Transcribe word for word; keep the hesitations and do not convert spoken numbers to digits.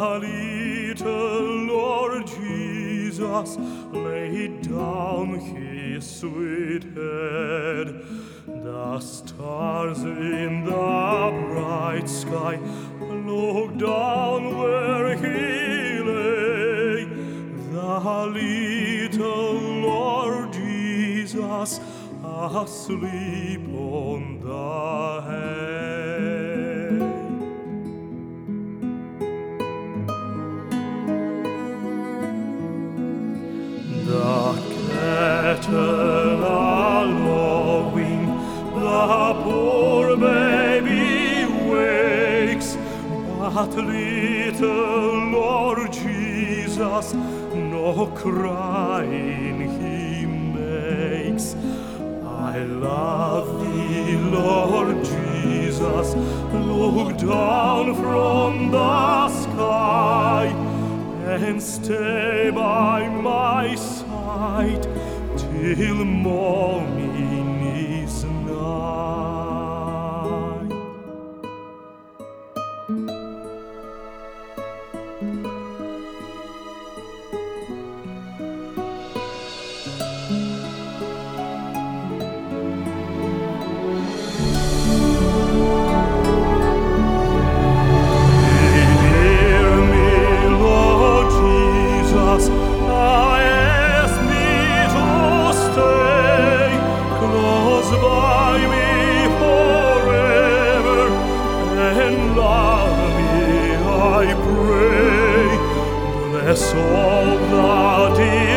little Lord Jesus laid down his sweet head. The stars in the bright sky looked down where he lay. The little Lord Jesus asleep on the hay. The cattle are lowing, the poor baby wakes, but little Lord Jesus no crying he makes. I love thee, Lord Jesus, look down from the sky and stay by my side till morning is nigh. Bless all the dear